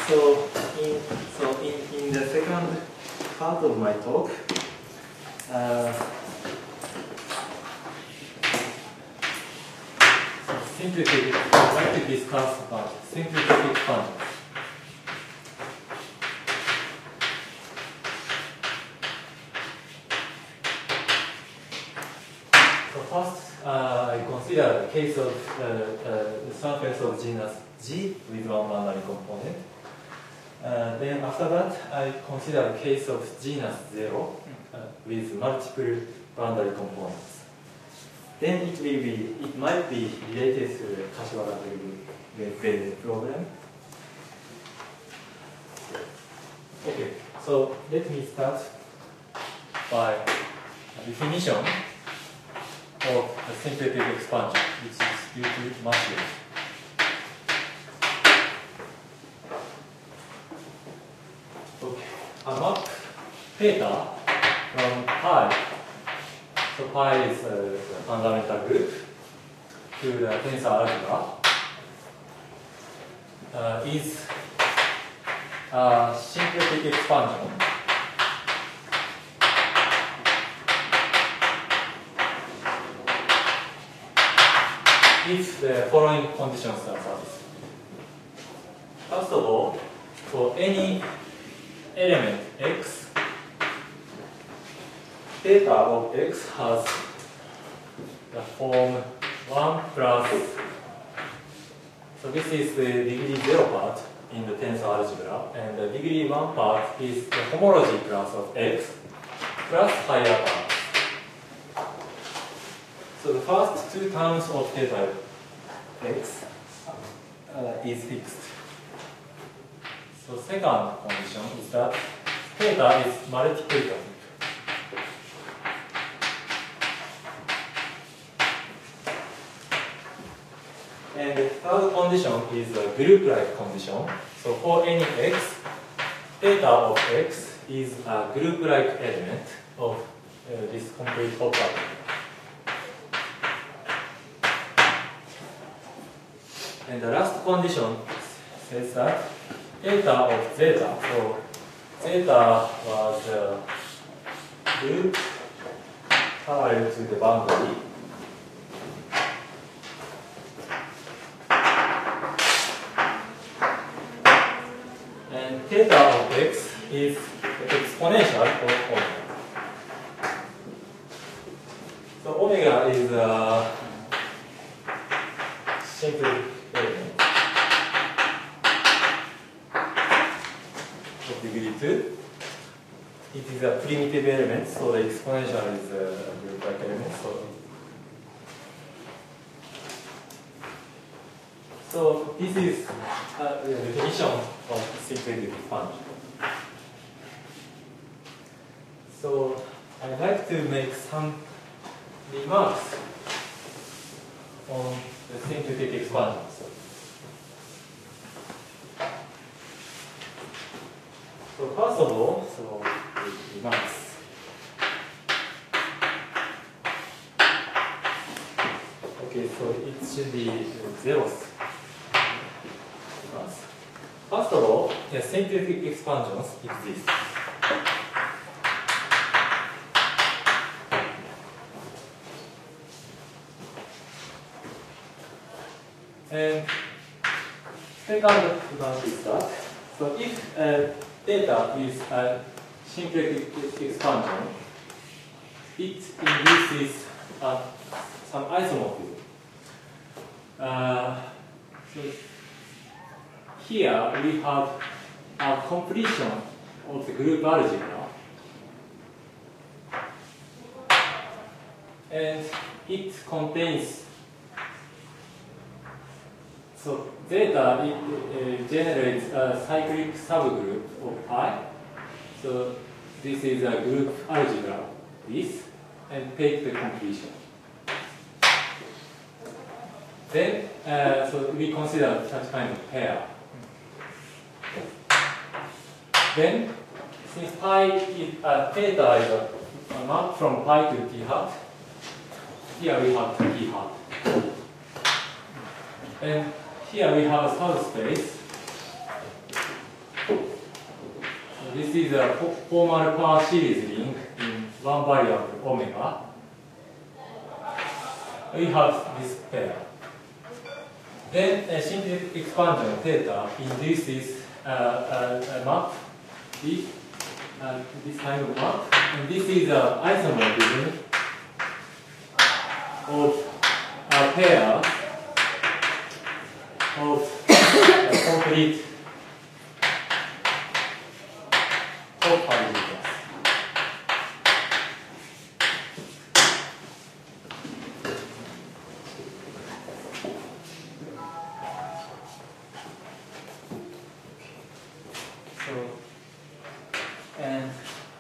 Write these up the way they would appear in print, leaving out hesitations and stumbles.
So in the second part of my talk, I'd like to discuss about symplectic expansion. So first, I consider the case of the surface of genus G with one boundary component. Then after that, I consider the case of genus 0 with multiple boundary components. Then it might be related to the Kashiwara-Bell problem. Okay, so let me start by a definition of the symplectic expansion, which is due to Matthews. Okay, a map theta from pi, so pi is the fundamental group, to the tensor algebra is a symplectic expansion if the following conditions are satisfied. First of all, for any element x, theta of x has the form 1 plus, so this is the degree 0 part in the tensor algebra, and the degree 1 part is the homology class of x plus higher parts. So the first two terms of theta x is fixed. So second condition is that theta is multiplicative. And the third condition is a group-like condition. So for any x, theta of x is a group-like element of this complete property. And the last condition says that theta of zeta, so zeta was a group parallel to the boundary. And theta of x is the exponential of omega. So omega is a simple element of degree 2. It is a primitive element, so the exponential is a group-like element. So this is the definition of symplectic expansion. So I'd like to make some remarks on the symplectic expansion. So first of all, remarks. Okay, so it should be zeros. First of all, the symplectic expansions exist. And second one is that, so if theta is a symplectic expansion, it induces some isomorphism. So here we have a completion of the group algebra, and it contains, so zeta generates a cyclic subgroup of pi. So this is a group algebra, this, and take the completion. Then, so we consider such kind of pair. Then, since pi is, theta is a map from pi to t hat, here we have t hat. And here we have a subspace this is a formal power series ring in one variable omega. We have this pair. Then a symplectic expansion theta induces a map, this kind of map. And this is an isomorphism of a pair of complete co-particles. And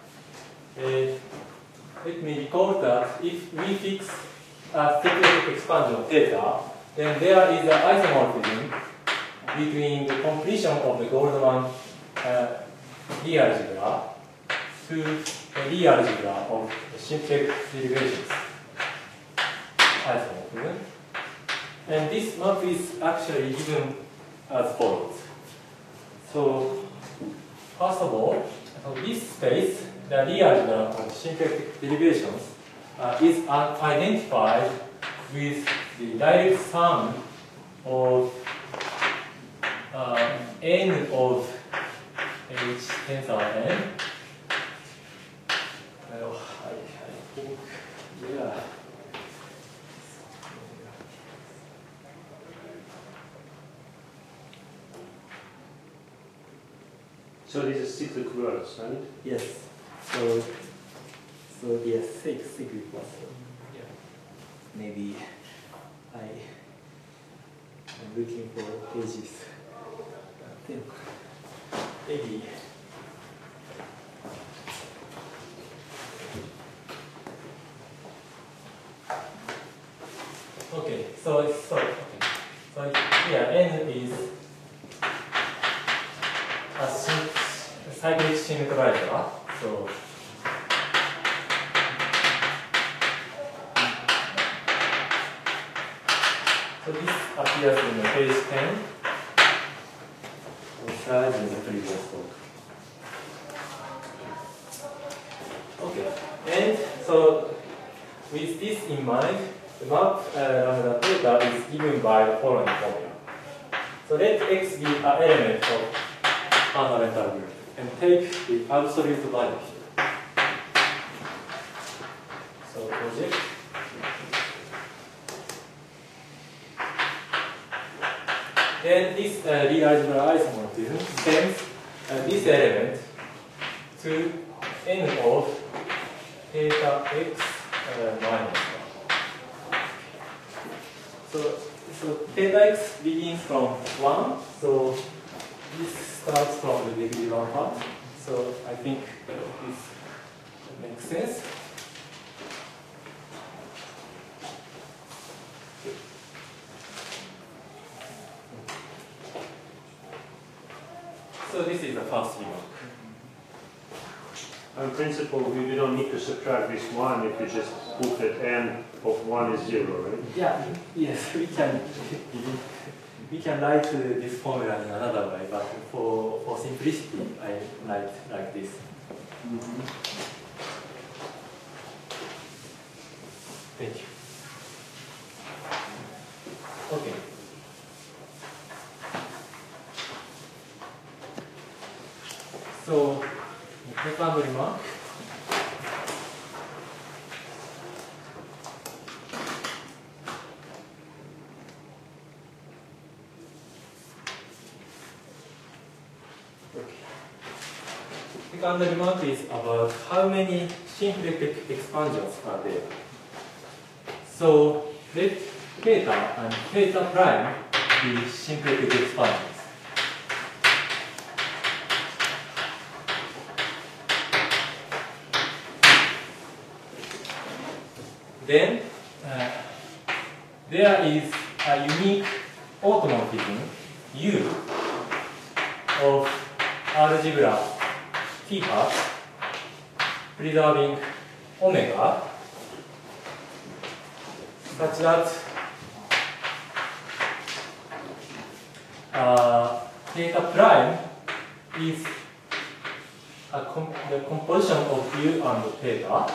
let me recall that if we fix a symplectic expansion theta, then there is an isomorphism between the completion of the Goldman Lie algebra to the Lie algebra of the symplectic derivations isomorphism. And this map is actually given as follows. So, first of all, this space, the Lie algebra of symplectic derivations, is identified with the direct sum of n of h tensor n. I think, yeah. So these are cyclic words, right? Yes. So yes, cyclic was. Yeah. Maybe I'm looking for pages. Maybe. Okay. So here n is a cyclic symmetrizer. So this appears in the page 10. Slide in the previous talk. Okay, and so with this in mind, the map lambda theta is given by the following formula. So let x be an element of fundamental group and take the absolute value here. So project. Then this Lie algebra isomorphism sends this element to n of theta x minus 1. So theta x begins from 1. So this starts from the degree 1 part. So I think this makes sense. So this is the first remark. In principle, we don't need to subtract this 1 if you just put that n of 1 is 0, right? Yeah, yes, we can write this formula in another way, but for simplicity, I write like this. Mm-hmm. Thank you. Okay. So, second remark. Okay. Second remark is about how many symplectic expansions are there. So, let theta and theta prime be symplectic expansions. Then there is a unique automorphism U of algebra T hat preserving omega such that theta prime is the composition of U and theta,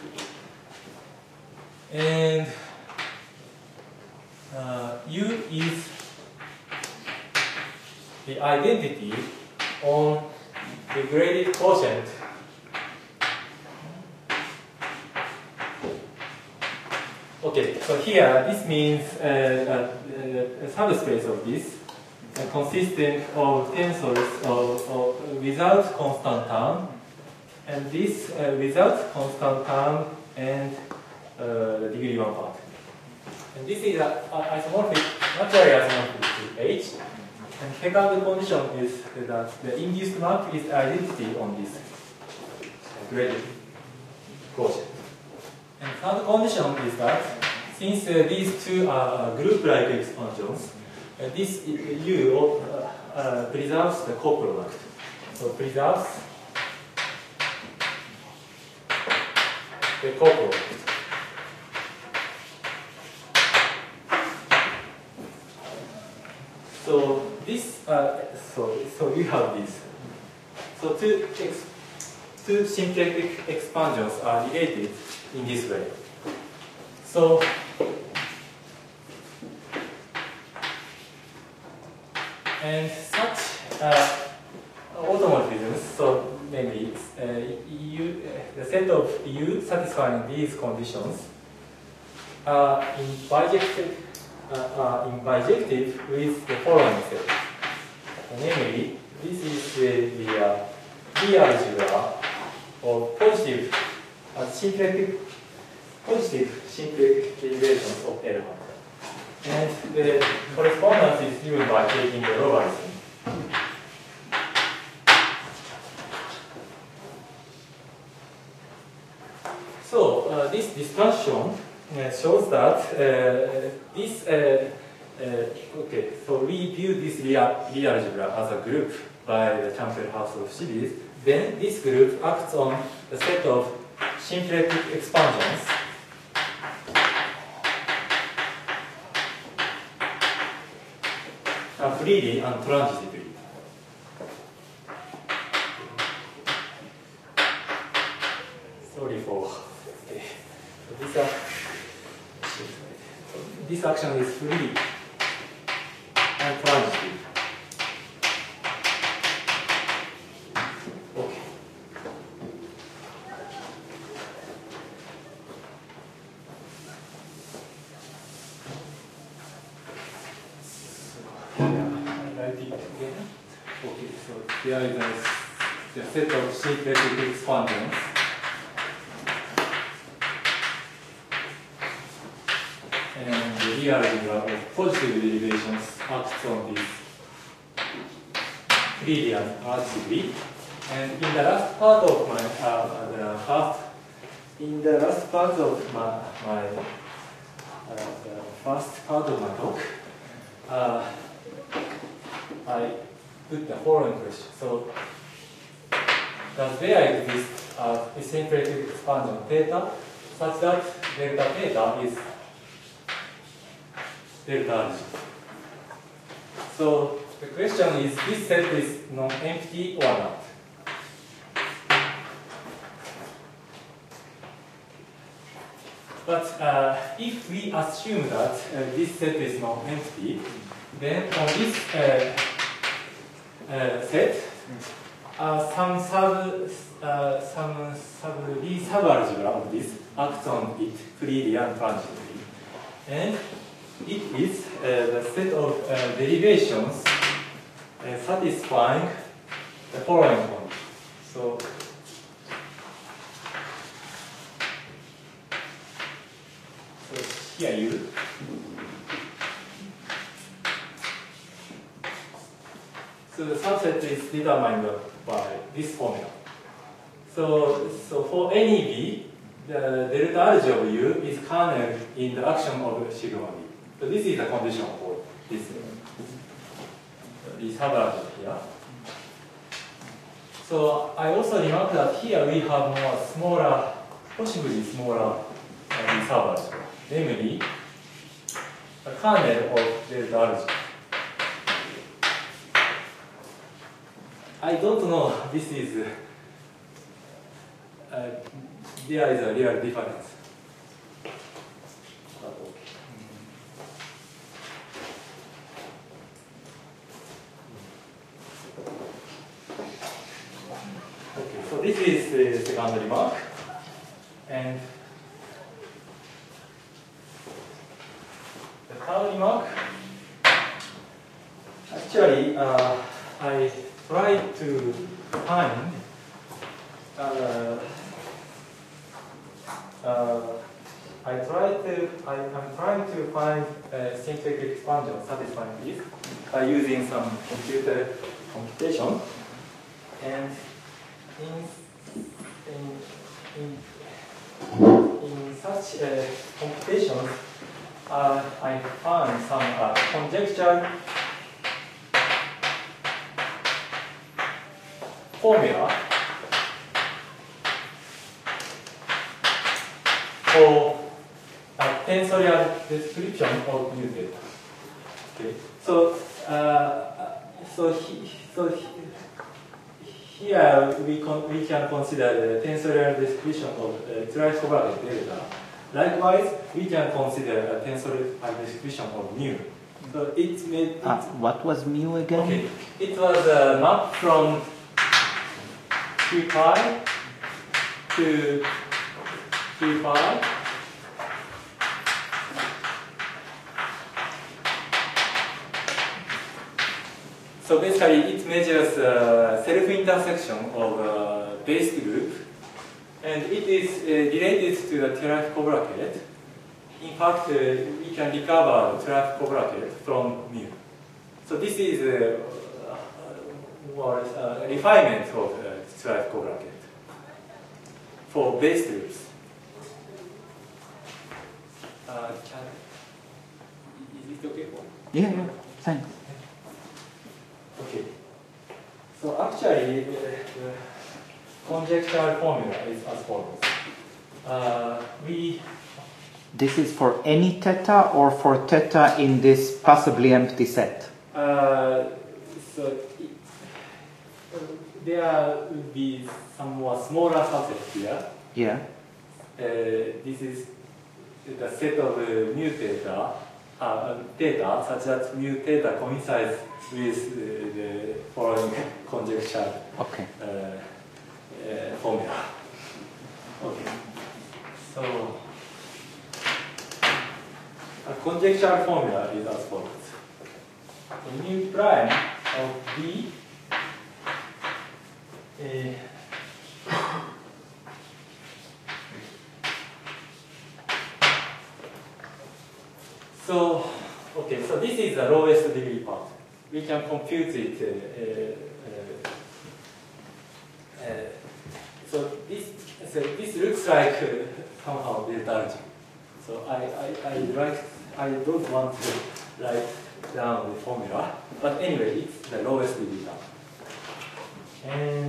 and U is the identity on the graded quotient Okay, so here this means a subspace of this consisting of tensors without constant term, and this without constant term and the degree 1 part. And this is isomorphic, naturally isomorphic to H. And second condition is that the induced map is identity on this graded quotient. And third condition is that since these two are group-like expansions, this U preserves the coproduct. So preserves the coproduct. So this, so you have this. So two symplectic expansions are related in this way. So and such automorphisms, so namely the set of U satisfying these conditions are bijective with the following set. Namely, this is the Lie algebra of positive symplectic derivations of L. And the correspondence is given by taking the logarithm. So this discussion shows that okay, so we view this Lie algebra as a group by the Campbell-Hausdorff series. Then this group acts on the set of symplectic expansions freely and transitively. Sorry for okay. So this action is free and transitive. Okay. Okay, so there is the set of symplectic expansions. And the Lie algebra of positive derivations acts on this freely and transitively. And in the last part of my first part of my talk, I put the following question. So, does there exist a symplectic expansion theta such that delta theta is delta algebra? So, the question is, this set is non-empty or not? But if we assume that this set is non-empty, then on this set, some subalgebra of this acts on it freely and transitively, and it is the set of derivations satisfying the following condition. So here U. So the subset is determined by this formula. So for any B, the delta algebra of U is kernel in the action of sigma B. So this is the condition for this subalgebra here. So I also remarked that here we have possibly smaller subalgebra, namely the kernel of delta algebra. I don't know this is there is a real difference. Okay, so this is the second remark, and the third remark. Actually, I tried to find. I'm trying to find symplectic expansion satisfying this by using some computer computation, and in such computations, I found some conjecture formula for a tensorial description of new data. Okay, so here we can consider the tensorial description of tricovalent data. Likewise, we can consider a tensorial description of mu. So it made what was mu again? Okay, it was a map from Q pi to Q pi. So basically, it measures self-intersection of base group, and it is related to the Teraf bracket. In fact, we can recover the Teraf bracket from mu. So this is a refinement of Teraf bracket for base groups. Is it okay? Yeah, thanks. Okay. So actually, the conjectural formula is as follows. This is for any theta or for theta in this possibly empty set? There will be some more smaller subsets here. Yeah. This is the set of mu theta, theta such that mu theta coincides with the following conjecture formula. Okay. So a conjectural formula is as follows. Mu prime of B so this is the lowest degree part. We can compute it. So this looks like somehow delta G. So I don't want to write down the formula, but anyway, it's the lowest degree term. And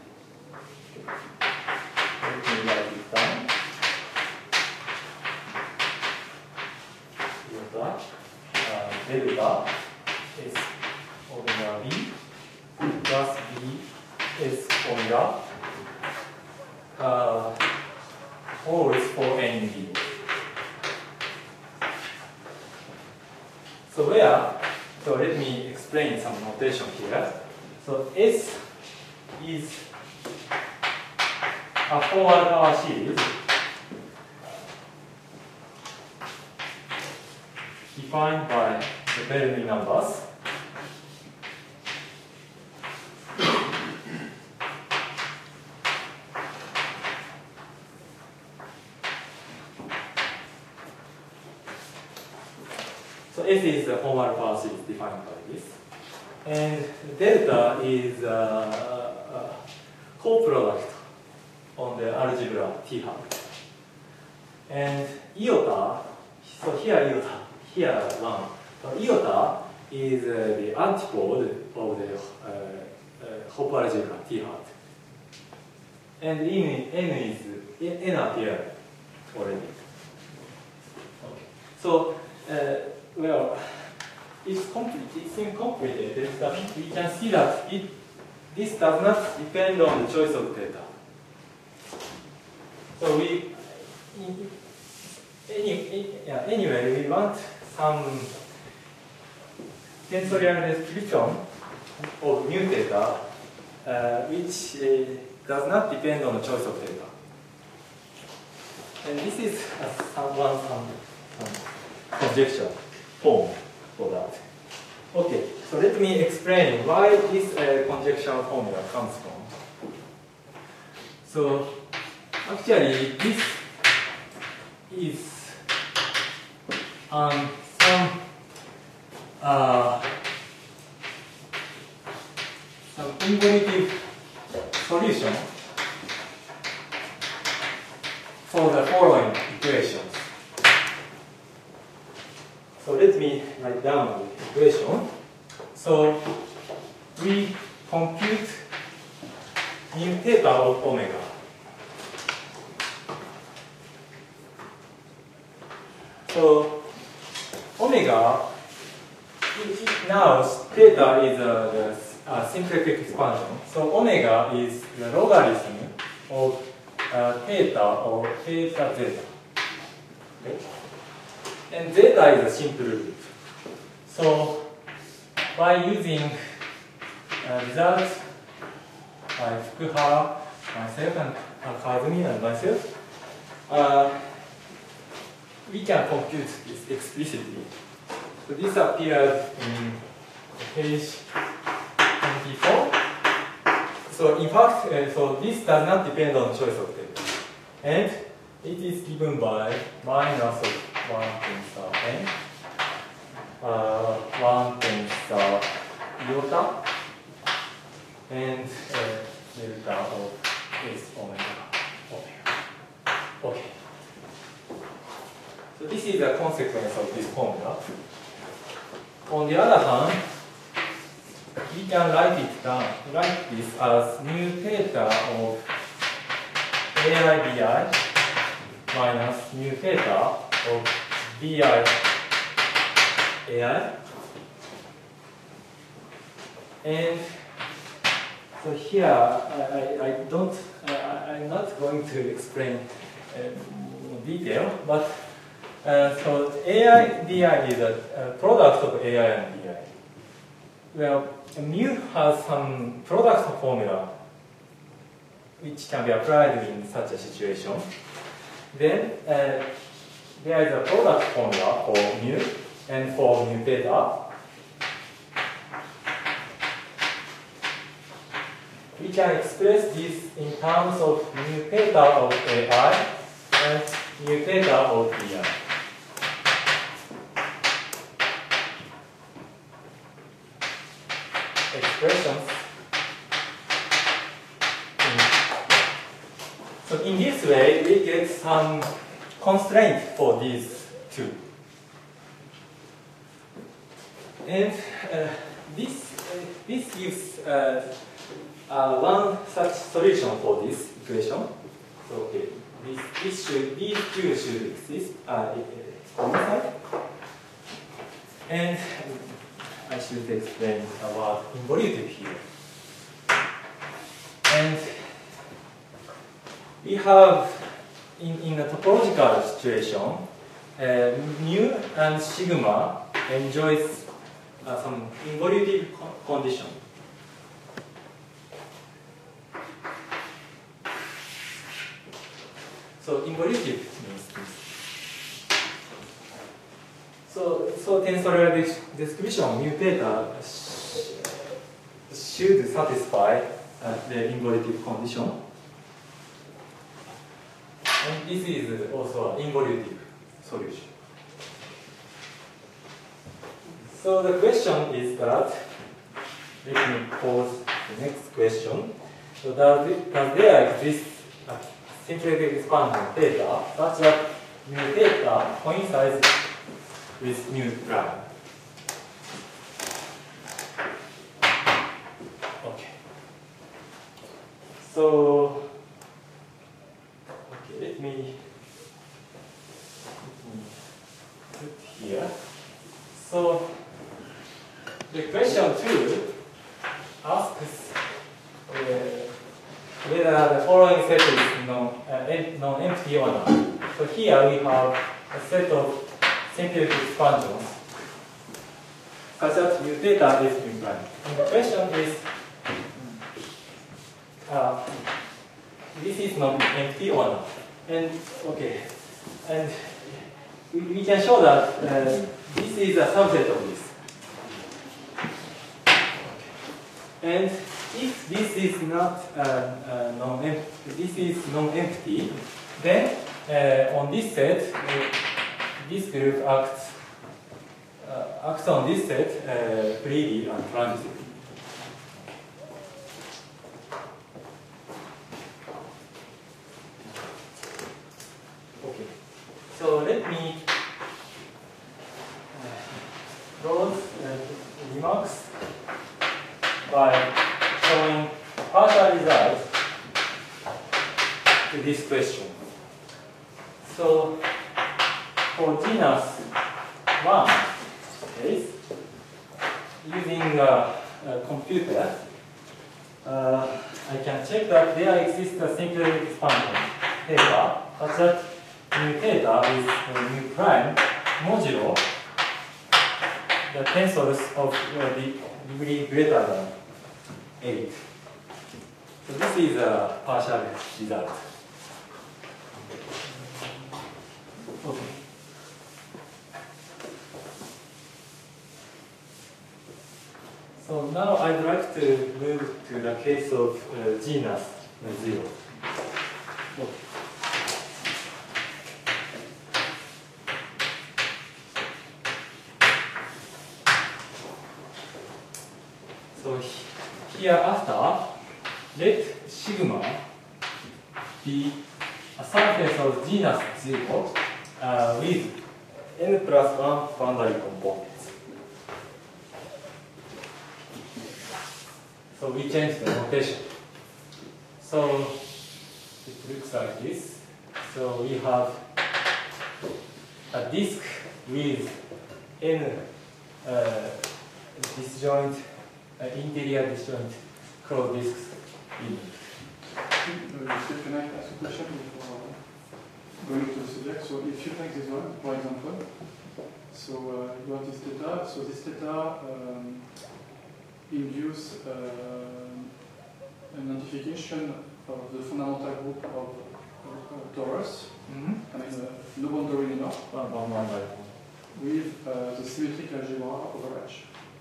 let me write it down. Delta is omega B plus B is omega always for any B. So let me explain some notation here. So S is a forward power series defined by the Bernoulli numbers. So S is the forward power series defined by this. And delta is a co-product on the algebra T hat. And iota, so here iota, here one. So iota is the antipode of the Hopf algebra T hat. And n appear already. Okay. So well, it's incomplicated, but we can see that this does not depend on the choice of theta. So anyway, we want some tensorial description of mu theta, which does not depend on the choice of theta. And this is some conjecture form for that. Okay, so let me explain why this conjecture formula comes from. So actually, this is some intuitive solution for the following equations. So let me write down the equation. So we compute mu theta of omega. So omega, now theta is the symplectic expansion. So omega is the logarithm of theta or theta zeta. Okay? And zeta is a simple root. So by using results by Fukuhara, myself, and Kazumi and myself, we can compute this explicitly. So this appears in page 24. So in fact, so this does not depend on choice of theta. And it is given by minus of 1 tensor n, 1 tensor iota, and delta of s omega. Okay. So this is a consequence of this formula. On the other hand, we can write this as mu theta of ai bi minus mu theta of bi ai. And so here, I'm not going to explain in detail, but so ai di is a product of ai and di. Well, mu has some product formula which can be applied in such a situation. Then there is a product formula for mu and for mu theta. We can express this in terms of mu theta of ai and mu theta of di. Expressions. So in this way, we get some constraint for these two. And this gives one such solution for this equation. So okay, these two should exist on the side. And I should explain about involutive here. And we have, in a topological situation, mu and sigma enjoys some involutive condition. So involutive means this. So tensorial description mu theta should satisfy the involutive condition. And this is also an involutive solution. So the question is that, let me pose the next question. So does there exist a symplectic expansion theta such that mu theta coincides with mu prime? Okay. So let me put here. So the question 2 asks whether the following set is non-empty or not. So here we have a set of simple expansions such that mu theta is prime. And the question is, this is non-empty or not? And okay, and we can show that this is a subset of this. And if this is not non-empty, then on this set, this group acts on this set freely and transitively. Okay, so let me close remarks by showing partial results to this question. So for genus 1 case, using a computer, I can check that there exists a simple expansion theta such that mu theta is mu prime modulo the tensors of the degree greater than 8. So this is a partial result. Okay. So now I'd like to move to the case of genus 0. Okay. So hereafter, let sigma be a surface of genus 0 with n plus 1 boundary components. So we change the notation. So it looks like this. So we have a disk with n disjoint, interior disjoint cross disks in it. Can I ask a question before going to the subject? So if you take this one, for example, so you have this theta, so this theta induce an identification of the fundamental group of torus, I mean no boundary anymore, with the symmetric algebra over H.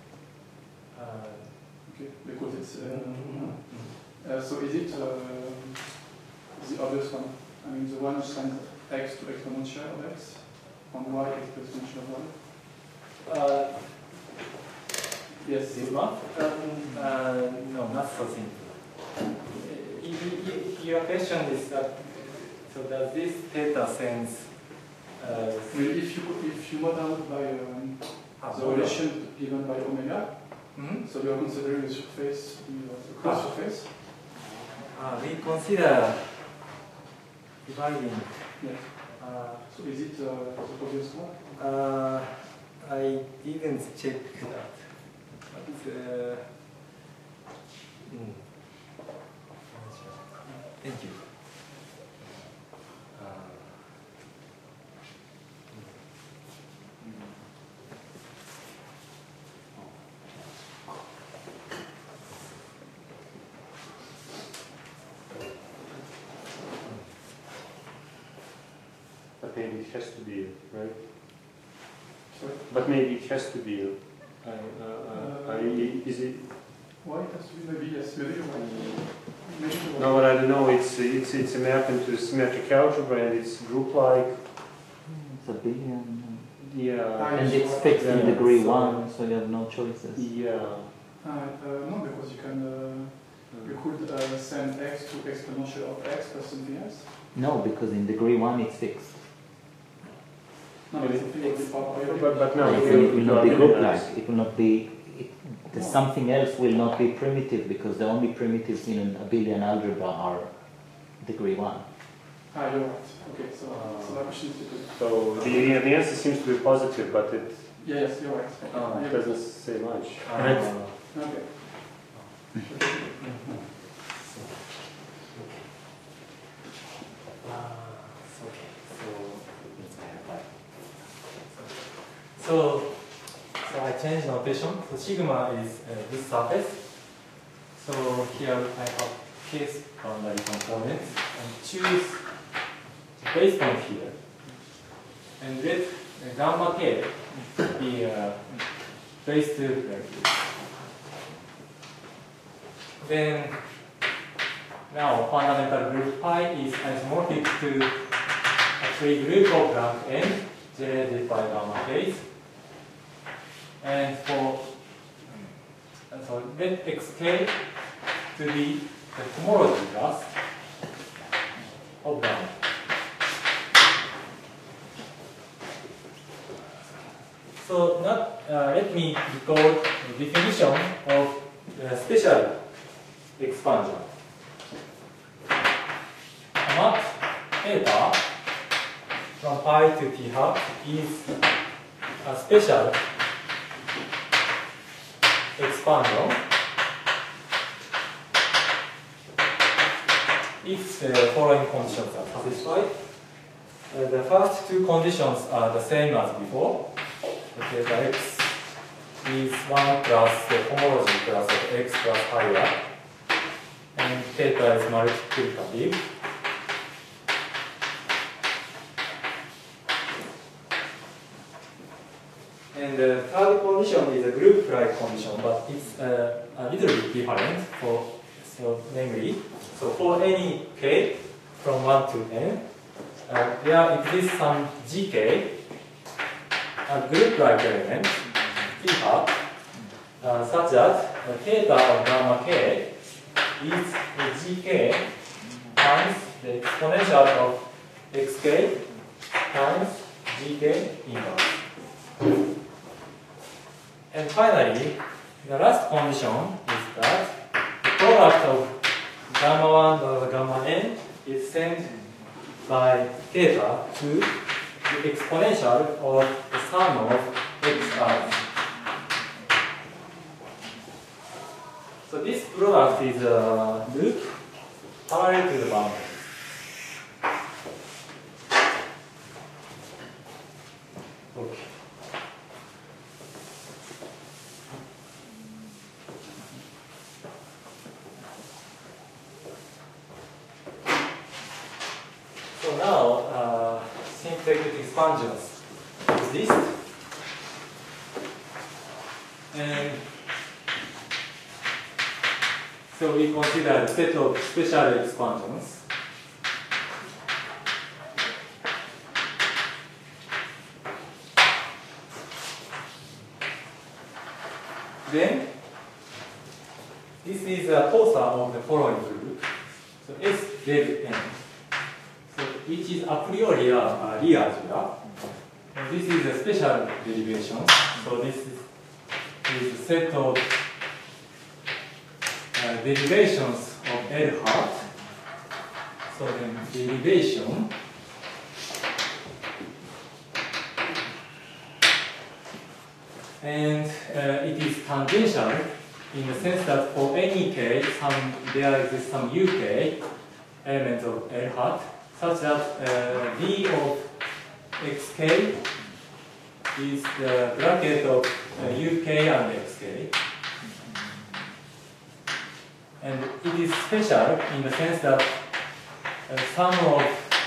Okay, because it's so is it the obvious one? I mean the one which sends x to exponential of x and y to exponential of y? Yes. This one? No, not so simple. Your question is that, so does this theta sense? If you model it by the relation given by omega, so you are considering the surface, the cross surface. We consider dividing. Yes. So is it the obvious one? I didn't check that. Thank you. But maybe it has to be, right? Sorry? But maybe it has to be. Is it? Why it has to be? Maybe yes, maybe you're right. Maybe you're right. No, but I don't know. It's a map into symmetric algebra and it's group-like. It's a billion. Yeah. And it's fixed in degree 1, so you have no choices. Yeah. No, because you can. You could send x to exponential of x plus something else. No, because in degree 1 it's fixed. No, it's something will be part of But no, It will not be group-like. It will not be. The something else will not be primitive because the only primitives in an abelian algebra are degree 1. You're right. Okay, so my question is to So the answer seems to be positive, but it yes, you're right. it doesn't say much. Okay. So I change notation. So sigma is this surface. So here I have case boundary components and choose the base point here. And let gamma k be base to like this. Then now fundamental group phi is isomorphic to a free group of rank n generated by gamma k's. And for so let xk to be the homology class of gamma. So let me recall the definition of special expansion. Map theta from pi to t hat is a special expansion if the following conditions are satisfied. The first two conditions are the same as before. Theta x is 1 plus the homology class of x plus higher, and theta is multiplicative. And the third condition is a group-like condition, but it's a little bit different. Namely, for any k from 1 to n, there exists some gk, a group-like element, t hat, such that theta of gamma k is gk times the exponential of xk times gk inverse. And finally, the last condition is that the product of gamma 1 over gamma n is sent by theta to the exponential of the sum of xi. So this product is a loop parallel to the boundary. Okay. So now, symplectic expansions exist, and so we consider a set of special expansions. Then, this is a tensor of the following group. So S del n. So which is a priori a Lie algebra. And this is a special derivation. So this is a set of derivations of L hat. So then derivation and it is tangential in the sense that for any k, there exists some uk elements of L hat, such that d of xk is the bracket of uk and xk. And it is special in the sense that sum of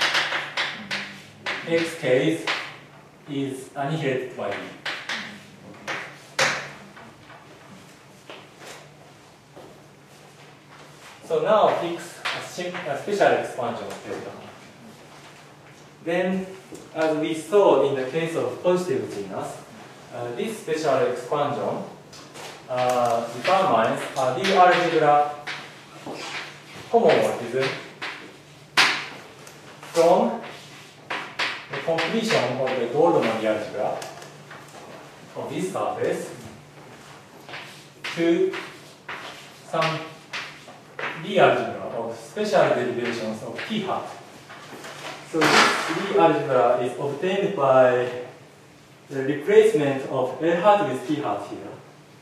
xk's is annihilated by d. So now fix a special expansion of theta. Then, as we saw in the case of positive genus, this special expansion determines a Lie algebra homomorphism from the completion of the Goldman algebra of this surface to some Lie algebra of special derivations of t hat. So this Lie algebra is obtained by the replacement of L hat with t hat here.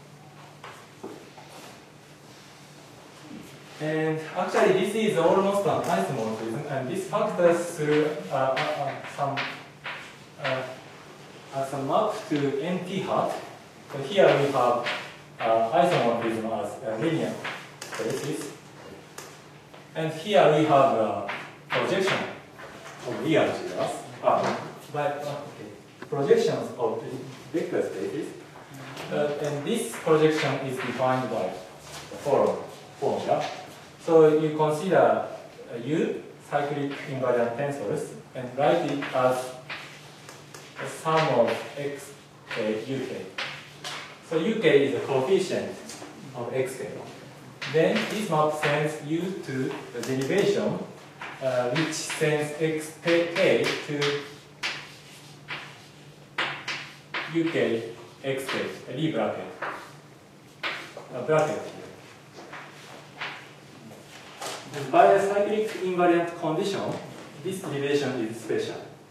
And actually this is almost an isomorphism, and this factors through some as a map to NT hat. So here we have isomorphism as linear spaces. And here we have a projection of real algebras. Projections of vector spaces. And this projection is defined by the following formula. So you consider U cyclic invariant tensors and write it as the sum of x, k, uk. So uk is a coefficient of xk. Then this map sends u to the derivation, which sends xk to uk xk, a Lie bracket. A bracket here. By a cyclic invariant condition, this derivation is special.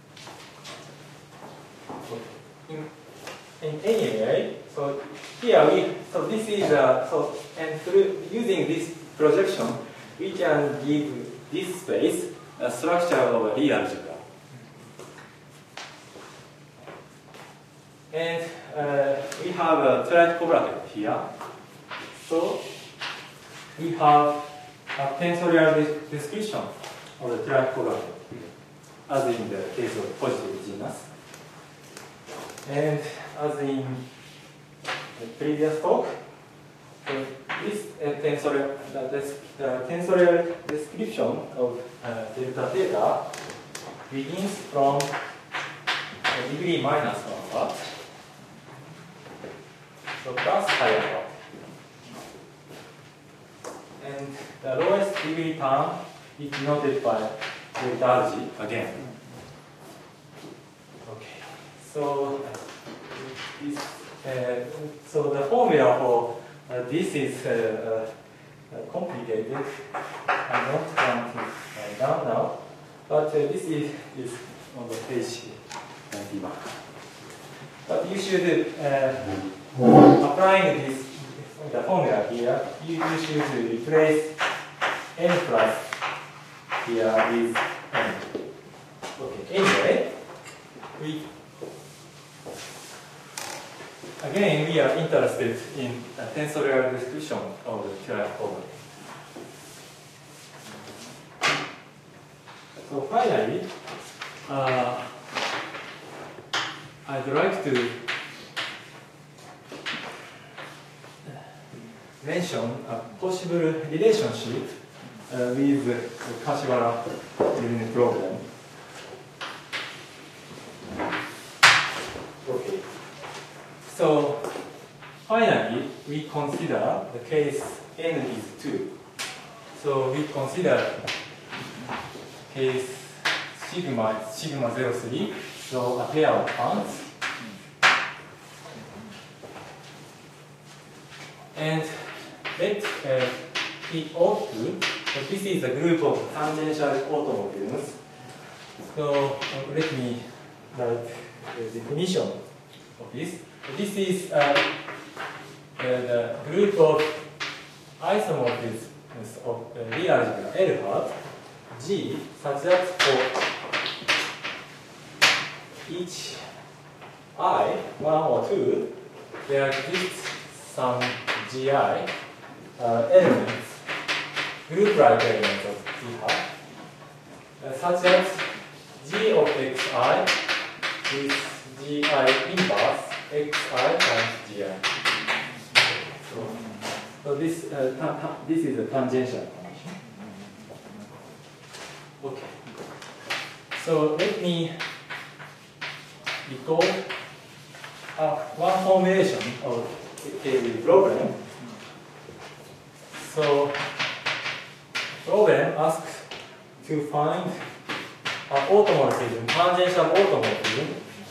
In any way, so here this is and through using this projection, we can give this space a structure of a Lie algebra. And we have a triad cobracket here. So we have a tensorial description of the triad cobracket, as in the case of positive genus. And as in the previous talk, this tensorial description of delta theta begins from degree minus 1 part, so plus higher part. And the lowest degree term is denoted by delta G again. Okay, so so the formula for this is complicated. I'm not going to write down now, but this is on the page 91. But you should applying this the formula here. You should replace n plus here with n. Okay. Anyway, again, we are interested in a tensorial description of the triad cobracket. So finally, I'd like to mention a possible relationship with the Kashiwara unit problem. Okay. So finally, we consider the case n is 2. So we consider case sigma 03, so a pair of points. And let P02, so this is a group of tangential automorphisms. So let me write the definition of this. This is the group of isomorphisms of Lie algebra L hat G such that for each I, 1 or 2, there exists some GI elements, group-like elements of T hat, such that G of xi is GI inverse xi times GI. So this is a tangential condition. Okay. So let me recall one formulation of the problem. So problem asks to find an automorphism, tangential automorphism,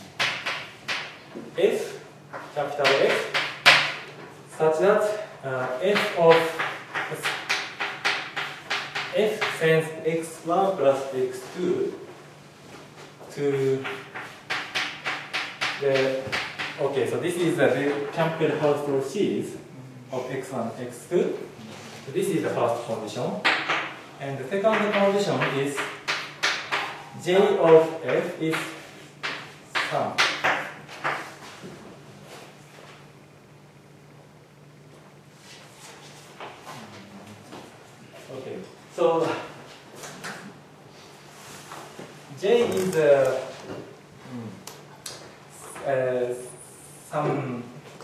F, capital F, such that F sends x1 plus x2 to the, okay, so this is the Campbell-Hausdorff series of x1, x2. So this is the first condition. And the second condition is J of F is sum. Okay. So J is some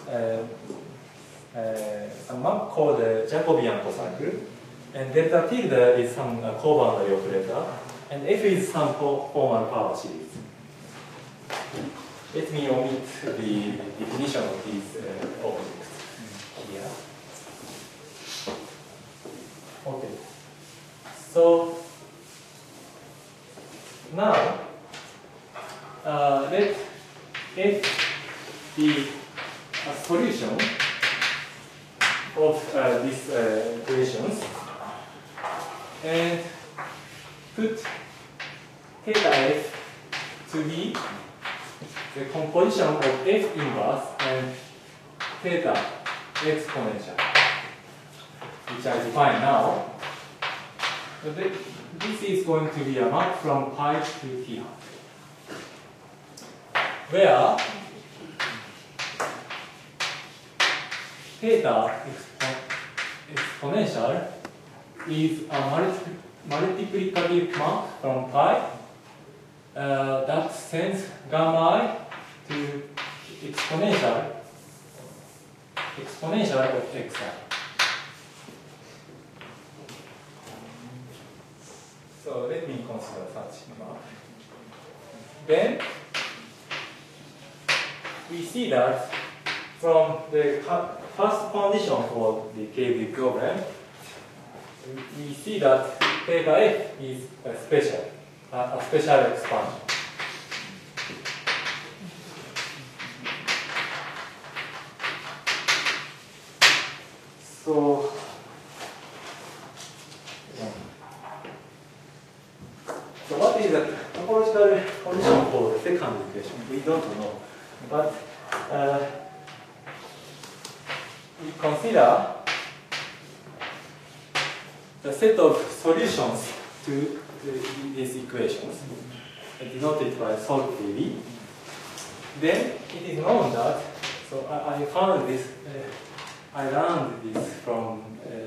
map called Jacobian cocycle, and delta tilde is some co-boundary operator, and F is some formal power series. Let me omit the definition of these objects here. Okay. So now let F be a solution of these equations, and put theta F to be the composition of F inverse and theta exponential, which I define now. But this is going to be a map from pi to t hat, where theta exponential is a multiplicative map from pi that sends gamma I to exponential of xi. So let me consider such map. Then we see that from the first condition for the KV problem, we see that theta F is a special expansion. So what is the topological condition for the second equation? We don't know. But we consider the set of solutions to these equations, denoted by solved PV. Then it is known that, so I found this, I learned this from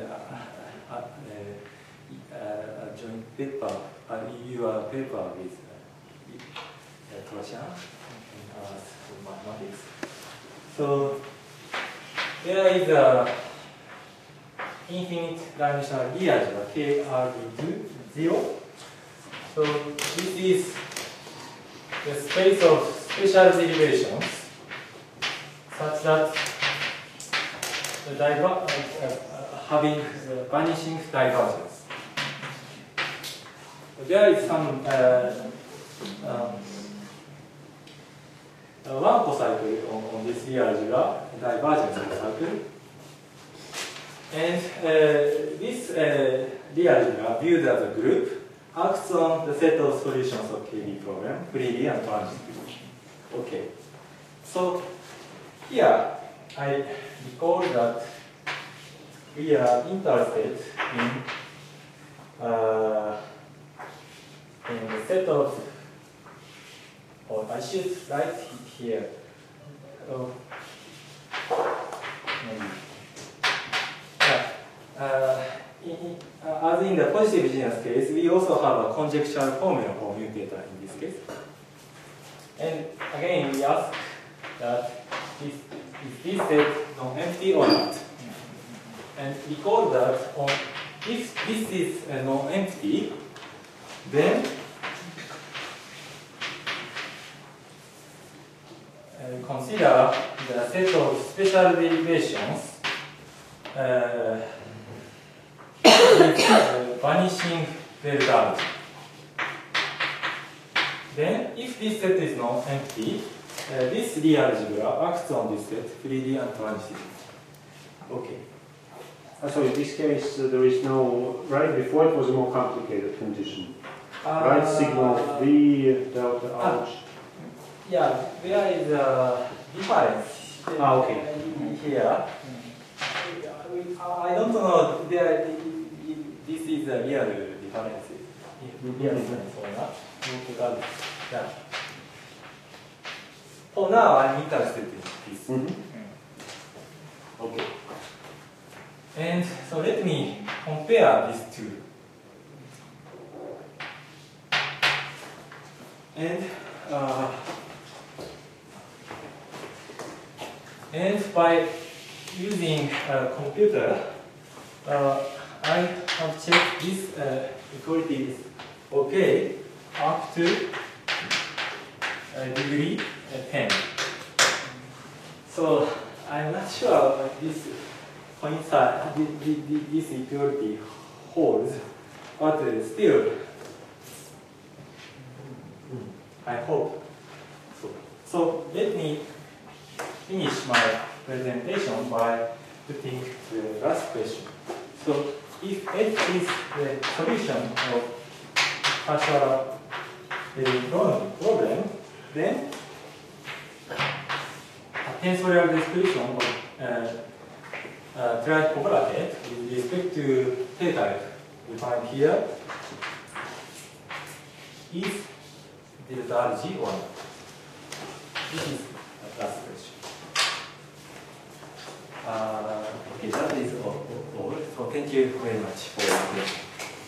a joint paper, your paper with Troshan in mathematics. So there is a infinite dimensional Lie algebra KR equals 0. So this is the space of special derivations such that the having vanishing divergence. There is some one cocycle on this Lie algebra, divergence cocycle. And this Lie algebra, viewed as a group, acts on the set of solutions of KV problem, freely and transitively. Okay. So here I recall that we are interested in the set of, or I should write here. Maybe. As in the positive genus case, we also have a conjectural formula for mu theta in this case. And again, we ask that is this set non-empty or not? And recall that if this is non-empty, then consider the set of special derivations vanishing delta. Then, if this set is non-empty, this Lie algebra acts on this set freely and transitively. Okay. So in this case, there is no, right before it was a more complicated condition. Right signal V delta H. Yeah, there is a difference Okay. here. I don't know there, this is a real difference. Real difference or not. Yeah. For now, I'm interested in this. Okay. And so let me compare these two And by using a computer, I have checked this equality is okay up to degree 10. So I'm not sure this coincide, this equality holds, but still, I hope so. So let me finish my presentation by putting the last question. So if H is the solution of partial electronic problem, then a tensorial description of tricovalent with respect to T-type defined here is delta G or not? This is the last question. Okay, that is all. So thank you very much for your attention.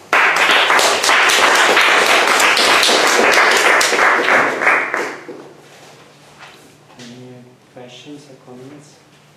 Any questions or comments?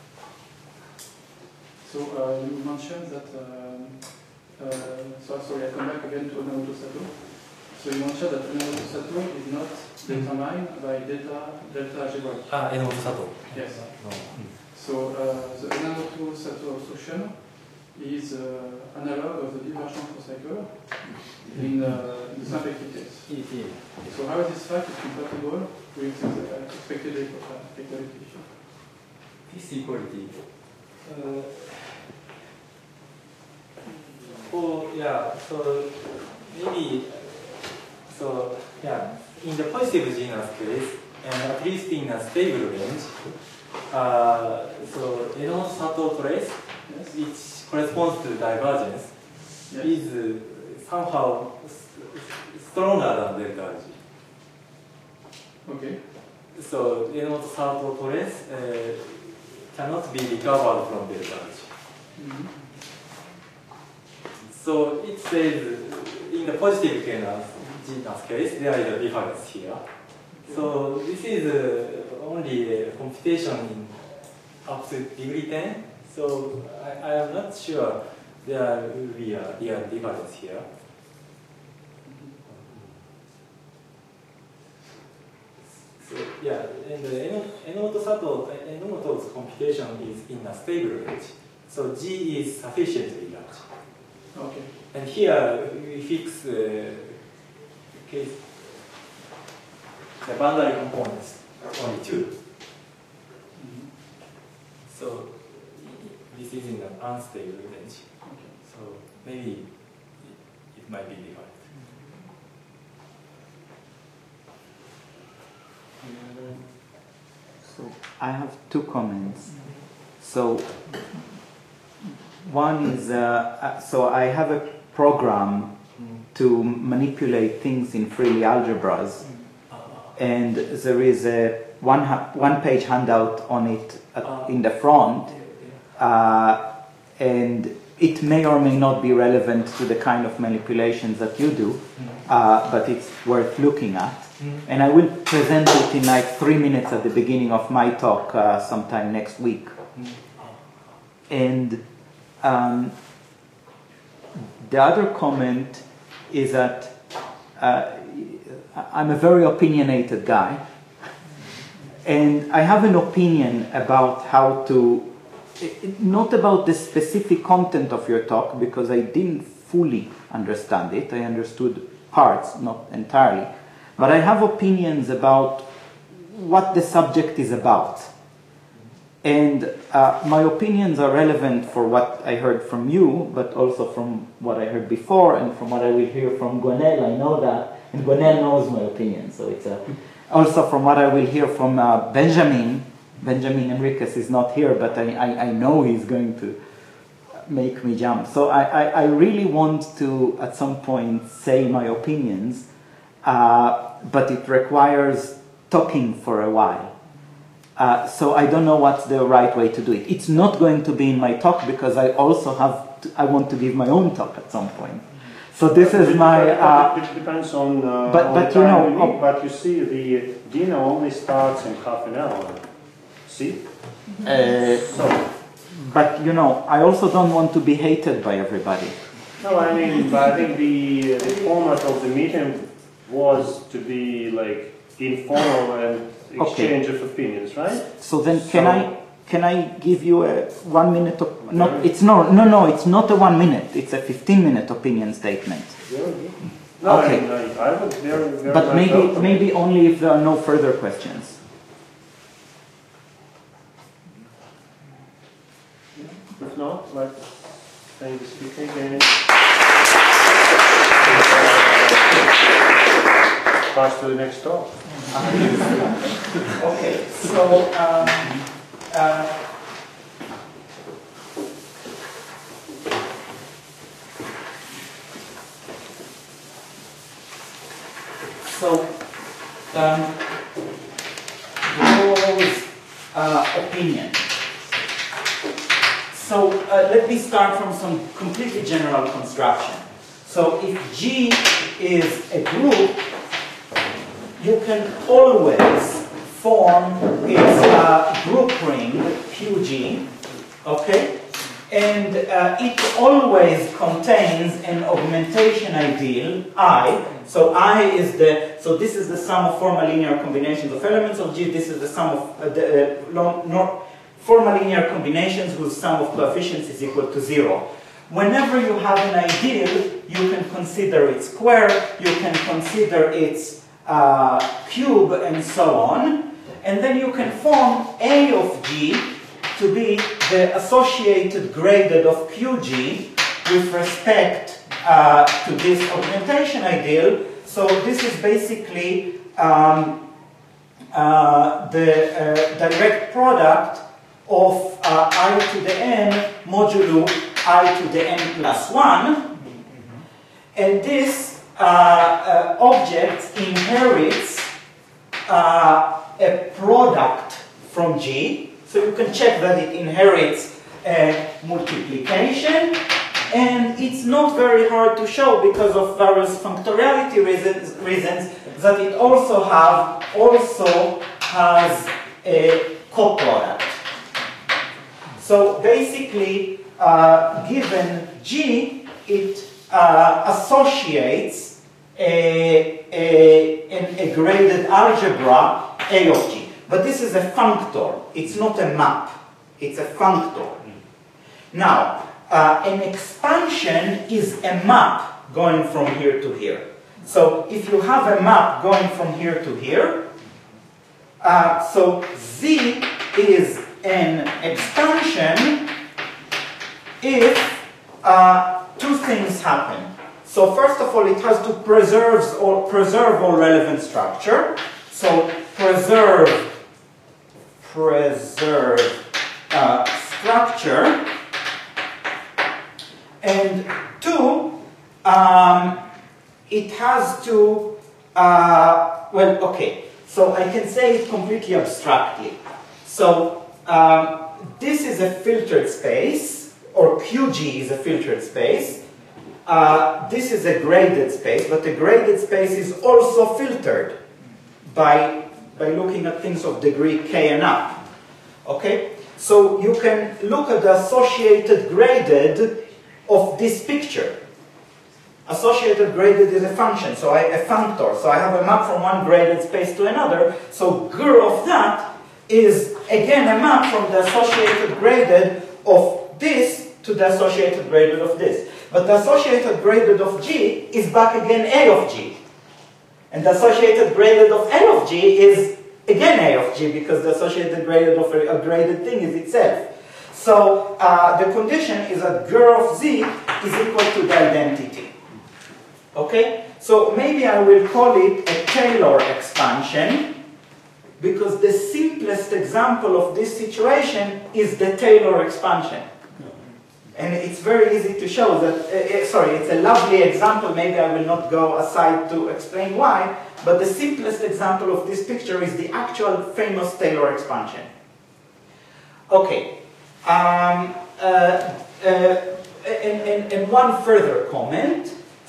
So you mentioned that, sorry, I come back again to Enomoto Sato. So you mentioned that Enomoto Sato is not determined by delta algebra. Enomoto Sato. Yes. No. So the Enomoto Sato solution is analog of the divergent cycle in the symplectic case. So how this fact is compatible with the expected equality? This equality. Oh yeah. So maybe. So yeah. In the positive genus case, and at least in a stable range. So Enomoto Sato trace, Yes. which corresponds to divergence, Yes. is somehow stronger than delta G. Okay. So Enomoto Sato trace cannot be recovered from delta G. Mm-hmm. So it says in the positive genus case there is a difference here. So this is only a computation in up to degree 10. So I am not sure there will be a real difference here. So yeah, and Enomoto's computation is in a stable range. So G is sufficiently large. Okay. And here we fix case the boundary components are only 2. Mm-hmm. So this is in an unstable range. Okay. So maybe it might be different. So I have two comments. So one is, so I have a program to manipulate things in Freely algebras, and there is a one-page handout on it in the front, and it may or may not be relevant to the kind of manipulations that you do, but it's worth looking at. And I will present it in like 3 minutes at the beginning of my talk sometime next week. And the other comment is that I'm a very opinionated guy, and I have an opinion about how to, not about the specific content of your talk, because I didn't fully understand it. I understood parts, not entirely. But I have opinions about what the subject is about. And my opinions are relevant for what I heard from you, but also from what I heard before and from what I will hear from Gwenel. I know that, and Gwenel knows my opinion. So it's also from what I will hear from Benjamin. Benjamin Enriquez is not here, but I know he's going to make me jump. So I really want to, at some point, say my opinions, but it requires talking for a while. So I don't know what's the right way to do it. It's not going to be in my talk because I also I want to give my own talk at some point. So this is my. It depends on. But the you time know. need, but you see, the dinner only starts in half an hour. See. So. But you know, I also don't want to be hated by everybody. No, I mean, but I think the format of the meeting was to be like informal and exchange of opinions, right? So then, can I give you a 1 minute? No, it's no, it's not a 1 minute. It's a 15-minute opinion statement. No, Okay. I would very But much welcome it. maybe only if there are no further questions. If not, let's thank the speaker again. Pass to the next talk. Okay, so Gauss opinion. So let me start from some completely general construction. So if G is a group, you can always form its group ring QG, okay? And it always contains an augmentation ideal I. So I is so this is the sum of formal linear combinations of elements of G. This is the sum of formal linear combinations whose sum of coefficients is equal to 0. Whenever you have an ideal, you can consider its square, you can consider its cube, and so on. And then you can form A of G to be the associated graded of QG with respect to this augmentation ideal. So this is basically the direct product of I to the n modulo I to the n plus 1. And this object inherits a product from G. So you can check that it inherits a multiplication. And it's not very hard to show because of various functoriality reasons that it also has a coproduct. So basically, given G, it associates a graded algebra A of G. But this is a functor. It's not a map. It's a functor. Now, an expansion is a map going from here to here. So if you have a map going from here to here, so Z is an expansion if two things happen. So first of all, it has to preserve all relevant structure. So preserve structure. And two, it has to, well, okay, so I can say it completely abstractly. So this is a filtered space, or QG is a filtered space. This is a graded space, but the graded space is also filtered by looking at things of degree k and up. Okay? So you can look at the associated graded of this picture. Associated graded is a function, so a functor. So I have a map from one graded space to another. So GR of that is again a map from the associated graded of this to the associated graded of this. But the associated graded of G is back again A of G. And the associated graded of L of G is again A of G, because the associated graded of a graded thing is itself. So the condition is that GR of Z is equal to the identity. Okay? So maybe I will call it a Taylor expansion, because the simplest example of this situation is the Taylor expansion. And it's very easy to show that, sorry, it's a lovely example, maybe I will not go aside to explain why, but the simplest example of this picture is the actual famous Taylor expansion. Okay. And one further comment.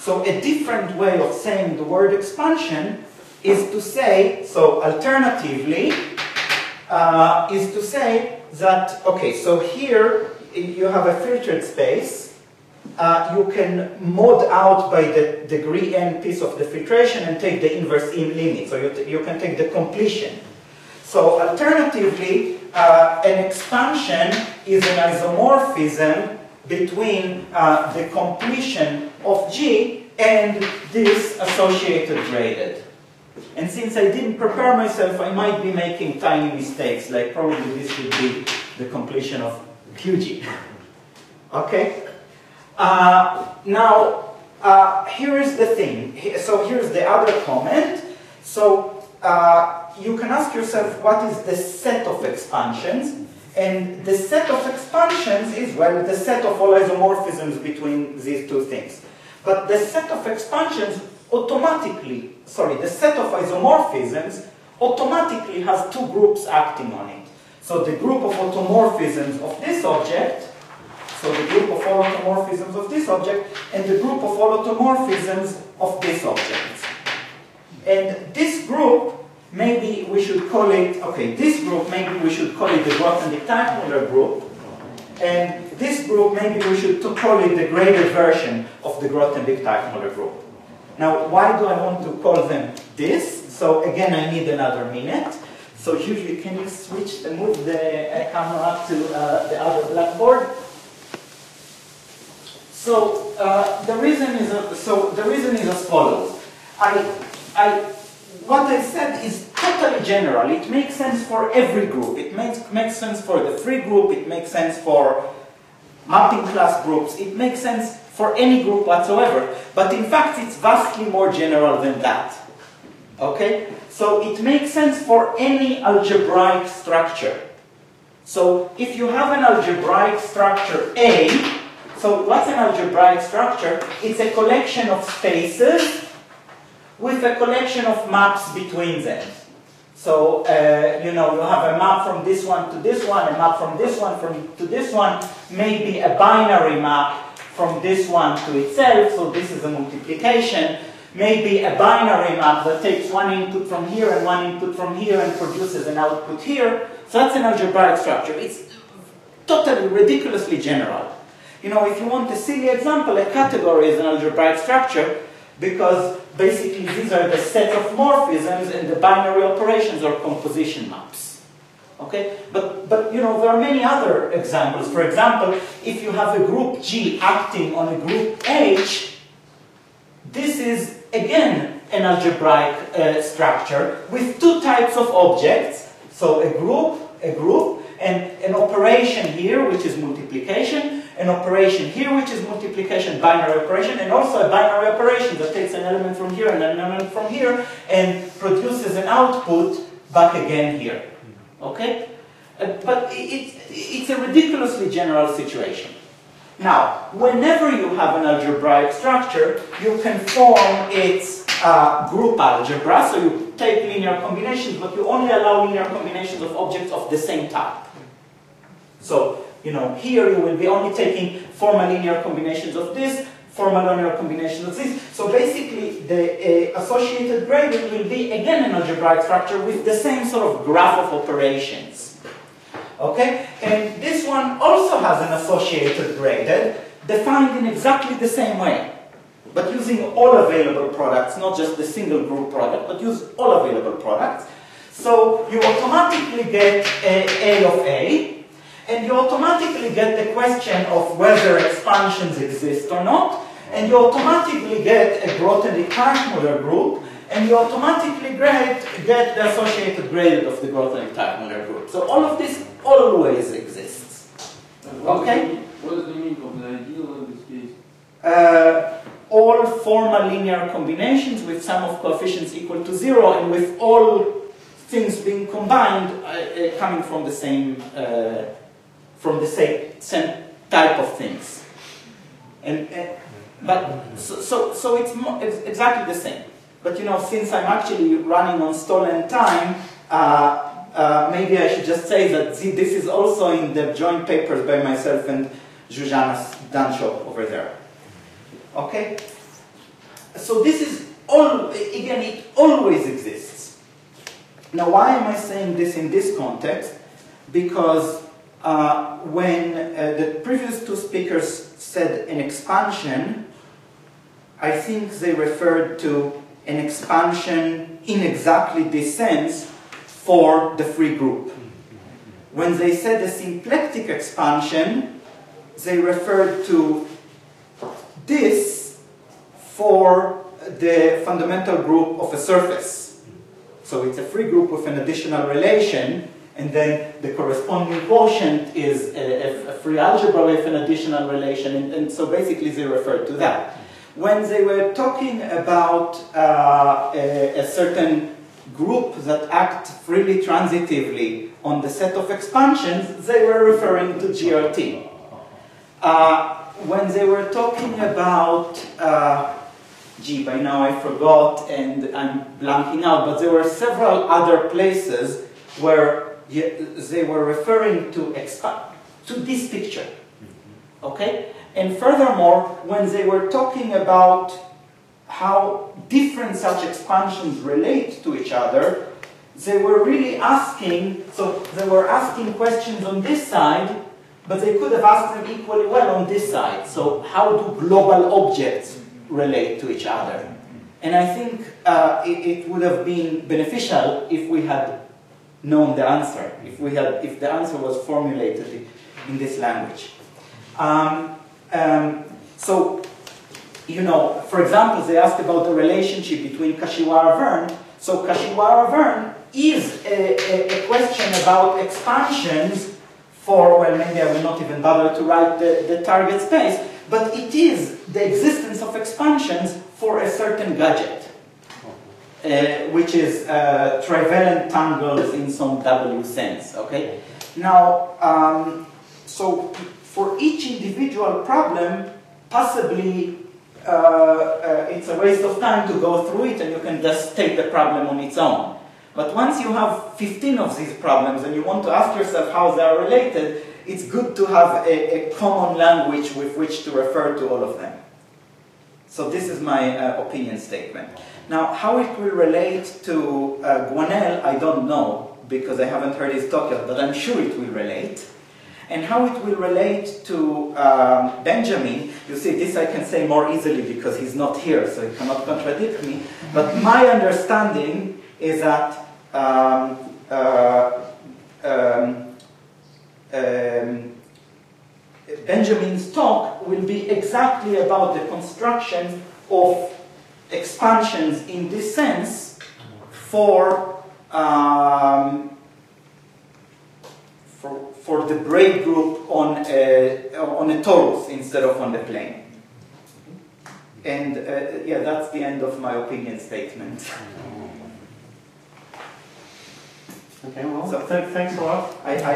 So a different way of saying the word expansion is to say, so alternatively, is to say that, okay, so here you have a filtered space. You can mod out by the degree n piece of the filtration and take the inverse limit. So you can take the completion. So alternatively, an expansion is an isomorphism between the completion of G and this associated graded. And since I didn't prepare myself, I might be making tiny mistakes, like probably this should be the completion of QG. Okay? Now, here is the thing. So here's the other comment. So you can ask yourself, what is the set of expansions? And the set of expansions is, well, the set of all isomorphisms between these two things. But the set of expansions automatically, the set of isomorphisms automatically has two groups acting on it. So the group of automorphisms of this object, so the group of all automorphisms of this object, and the group of all automorphisms of this object. And this group, maybe we should call it, okay, this group, maybe we should call it the Grothendieck-Teichmuller group. And this group, maybe we should call it the graded version of the Grothendieck-Teichmuller group. Now, why do I want to call them this? So again, I need another minute. So usually, can you switch and move the camera to the other blackboard? So the reason is as follows. What I said is totally general. It makes sense for every group. It makes sense for the free group. It makes sense for mapping class groups. It makes sense for any group whatsoever. But in fact, it's vastly more general than that. Okay? So it makes sense for any algebraic structure. So if you have an algebraic structure A, so what's an algebraic structure? It's a collection of spaces with a collection of maps between them. So, you know, you have a map from this one to this one, a map from this one to this one, maybe a binary map from this one to itself, so this is a multiplication, maybe a binary map that takes one input from here and one input from here and produces an output here. So that's an algebraic structure. It's totally ridiculously general. You know, if you want a silly example, a category is an algebraic structure because basically these are the set of morphisms and the binary operations or composition maps. Okay? But you know, there are many other examples. For example, if you have a group G acting on a group H, this is again an algebraic structure with two types of objects. So a group, and an operation here, which is multiplication, an operation here, which is multiplication, binary operation, and also a binary operation that takes an element from here and an element from here and produces an output back again here. Okay? But it's a ridiculously general situation. Now, whenever you have an algebraic structure, you can form its group algebra, so you take linear combinations, but you only allow linear combinations of objects of the same type. So, you know, here you will be only taking formal linear combinations of this, formal linear combinations of this. So basically, the associated graded will be, again, an algebraic structure with the same sort of graph of operations. Okay? And this one also has an associated graded, defined in exactly the same way, but using all available products, not just the single group product, but use all available products. So you automatically get A of A, and you automatically get the question of whether expansions exist or not, and you automatically get a Grothendieck-Teichmuller group, and you automatically get the associated graded of the Grothendieck-Teichmuller group. So all of this always exists. Okay? What is the meaning of the ideal in this case? All formal linear combinations with sum of coefficients equal to 0, and with all things being combined coming from the same same type of things. So it's exactly the same. But you know, since I'm actually running on stolen time, maybe I should just say that this is also in the joint papers by myself and Zsuzsanna Danczuk over there. Okay? So this is again, it always exists. Now, why am I saying this in this context? Because when the previous two speakers said an expansion, I think they referred to an expansion in exactly this sense for the free group. When they said a symplectic expansion, they referred to this for the fundamental group of a surface. So it's a free group with an additional relation, and then the corresponding quotient is a free algebra with an additional relation, and so basically they referred to that. When they were talking about a certain group that act freely transitively on the set of expansions, they were referring to GRT. When they were talking about, by now I forgot and I'm blanking out, but there were several other places where they were referring to this picture, okay? And furthermore, when they were talking about how different such expansions relate to each other, they were really asking, so they were asking questions on this side, but they could have asked them equally well on this side. So how do global objects relate to each other? And I think it would have been beneficial if we had known the answer, if the answer was formulated in this language. So, you know, for example, they asked about the relationship between Kashiwara-Verne. So Kashiwara-Verne is a question about expansions for, well, maybe I will not even bother to write the target space, but it is the existence of expansions for a certain gadget, which is trivalent tangles in some W sense, okay? Now, so for each individual problem, possibly it's a waste of time to go through it and you can just take the problem on its own. But once you have 15 of these problems and you want to ask yourself how they are related, it's good to have a common language with which to refer to all of them. So this is my opinion statement. Now, how it will relate to Guanel, I don't know, because I haven't heard his talk yet, but I'm sure it will relate. And how it will relate to Benjamin, you see, this I can say more easily because he's not here, so he cannot contradict me. But my understanding is that Benjamin's talk will be exactly about the construction of expansions in this sense for the braid group on a torus instead of on the plane. And yeah, that's the end of my opinion statement. Okay, well, so thanks a lot.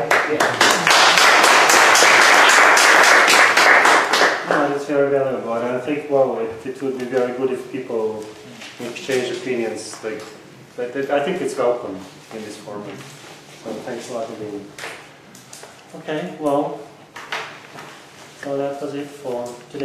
No, that's very valuable, and I think, well, it would be very good if people exchange opinions. Like, I think it's welcome in this format. So thanks a lot again. Okay, well, so that was it for today.